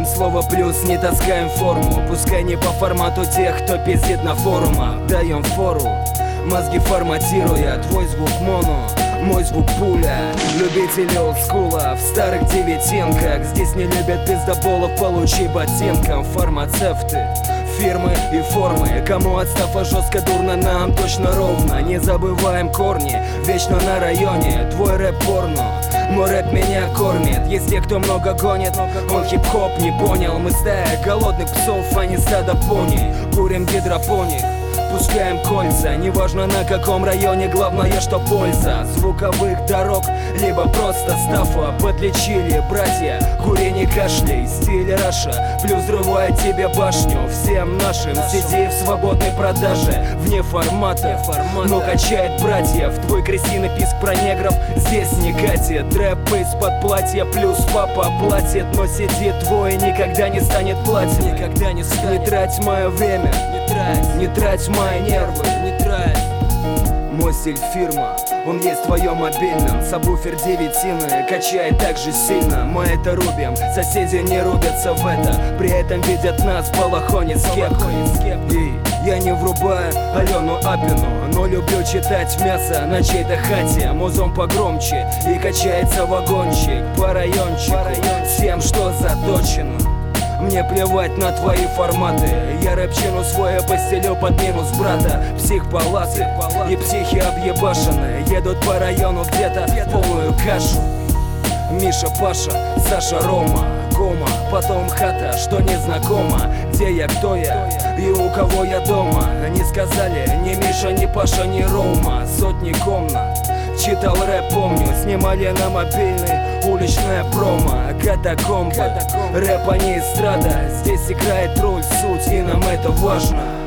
слово плюс, не таскаем форму. Пускай не по формату тех, кто пиздит на форумах. Даем фору, мозги форматируя. Твой звук моно, мой звук пуля. Любители олдскула в старых девятинках. Здесь не любят пиздоболов, получи ботинком. Фармацевты, фирмы и формы. Кому отстава жестко дурно, нам точно ровно. Не забываем корни, вечно на районе. Твой рэп порно, мой рэп меня кормит. Есть те, кто много гонит, он хип-хоп не понял. Мы стая голодных псов, а не стадо пони. Курим гидропоник, пускаем кольца. Неважно на каком районе, главное, что польза. Звуковых дорог, либо просто стафа. Подлечили братья, кури не кашляй. Стиль Раша, плюс взрывает тебе башню. Всем нашим сиди в свободной продаже, вне формата, но качает братьев. Твой крысиный писк про негров здесь не катит. Рэп из-под платья, плюс папа платит. Но сидит твой, никогда не станет платиной. Никогда не станет. Не трать мое время, не трать мои нервы, не трать. Мой стиль фирма, он есть в твоем мобильном. Сабвуфер девятины качает так же сильно. Мы это рубим, соседи не рубятся в это. При этом видят нас в балахоне с кепкой. И я не врубаю Алену Апину, но люблю читать мясо на чьей-то хате. Музон погромче и качается вагончик по райончику, всем, что заточено. Мне плевать на твои форматы. Я рэпчину свою постелю под минус брата. Психпалаты и психи объебашены едут по району где-то в полную кашу. Миша, Паша, Саша, Рома, кома, потом хата, что незнакомо. Где я, кто я и у кого я дома. Не сказали ни Миша, ни Паша, ни Рома. Сотни комнат, читал рэп, помню, снимали на мобильный уличная промо. Катакомбы, рэп, а не эстрада. Здесь играет роль суть, и нам это важно.